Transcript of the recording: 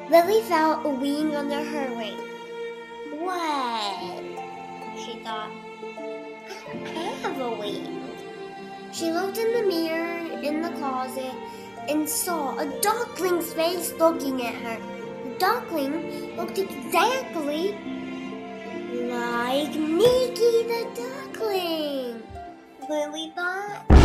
Lily felt a wing under her wing. What? She thought. I have a wing. She looked in the mirror in the closet and saw a duckling's face looking at her. The duckling looked exactly like Nikki the duckling. Lily thought.